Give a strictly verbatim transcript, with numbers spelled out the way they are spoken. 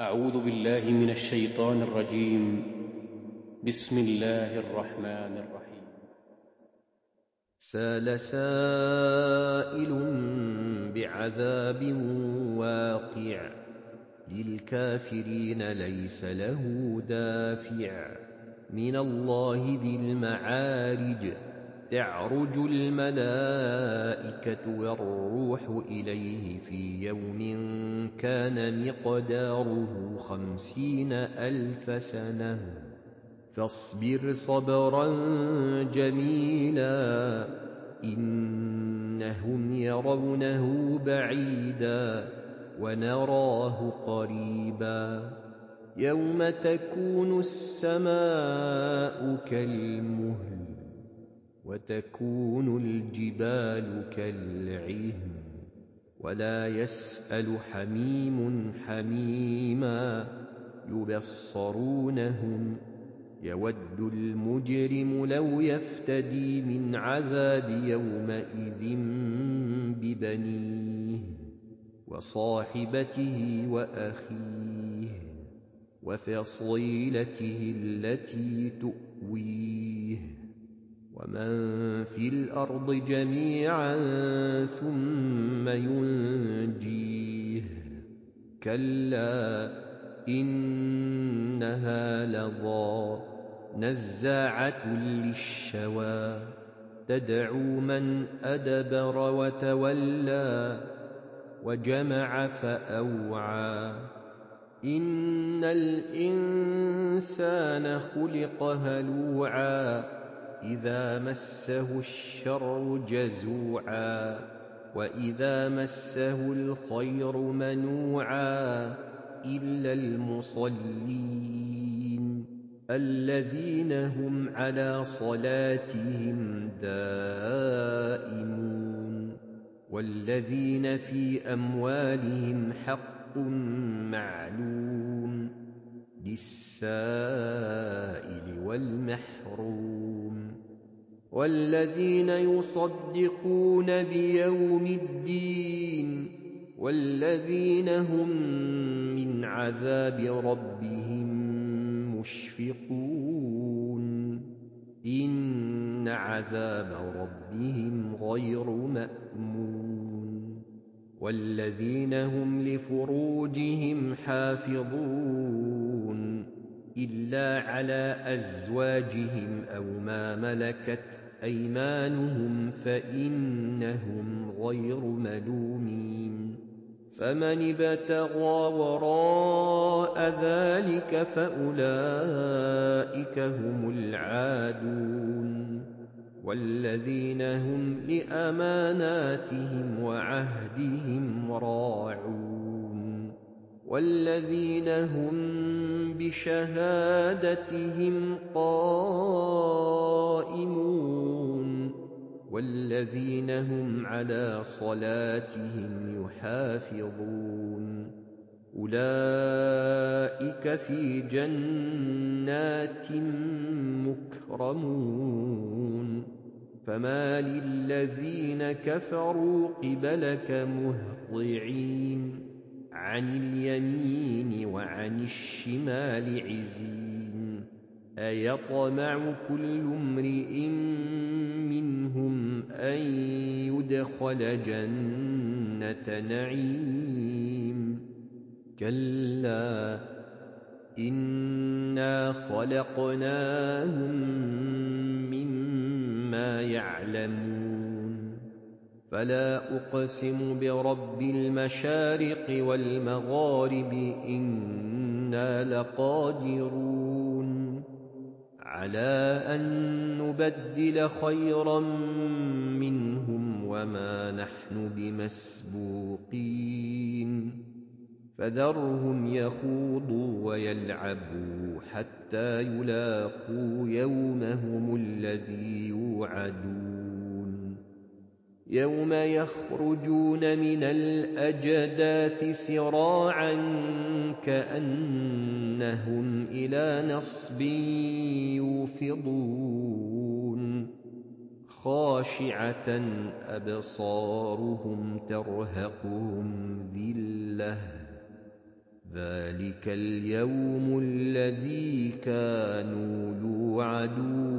أعوذ بالله من الشيطان الرجيم. بسم الله الرحمن الرحيم. سأل سائل بعذاب واقع للكافرين ليس له دافع من الله ذي المعارج تعرج الملائكة والروح إليه في يوم كان مقداره خمسين ألف سنة فاصبر صبرا جميلا إنهم يرونه بعيدا ونراه قريبا يوم تكون السماء كالمهل وتكون الجبال كالعهن ولا يسأل حميم حميما يبصرونهم يود المجرم لو يفتدي من عذاب يومئذ ببنيه وصاحبته وأخيه وفصيلته التي تؤويه ومن في الأرض جميعا ثم ينجيه كلا إنها لظى نزاعة للشوى تدعو من أدبر وتولى وجمع فأوعى إن الإنسان خلق هلوعا إذا مسه الشر جزوعا وإذا مسه الخير منوعا إلا المصلين الذين هم على صلاتهم دائمون والذين في أموالهم حق معلوم للسائل والمحروم والذين يصدقون بيوم الدين والذين هم من عذاب ربهم مشفقون إن عذاب ربهم غير مأمون والذين هم لفروجهم حافظون إلا على أزواجهم أو ما ملكت أيمانهم فإنهم غير ملومين فمن ابتغى وراء ذلك فأولئك هم العادون والذين هم لأماناتهم وعهدهم راعون والذين هم بشهادتهم قائمون والذين هم على صلاتهم يحافظون أولئك في جنات مكرمون فما للذين كفروا قبلك مهطعين عن اليمين وعن الشمال عزين أيطمع كل امرئ منهم أن يدخل جنة نعيم كلا إنا خلقناهم مما يعلمون فلا أقسم برب المشارق والمغارب إنا لقادرون على أن نبدل خيرا منهم وما نحن بمسبوقين فذرهم يخوضوا ويلعبوا حتى يلاقوا يومهم الذي يوعدون يوم يخرجون من الأجداث سراعا كأنهم إلى نصب يوفضون خاشعة أبصارهم ترهقهم ذلة ذلك اليوم الذي كانوا يوعدون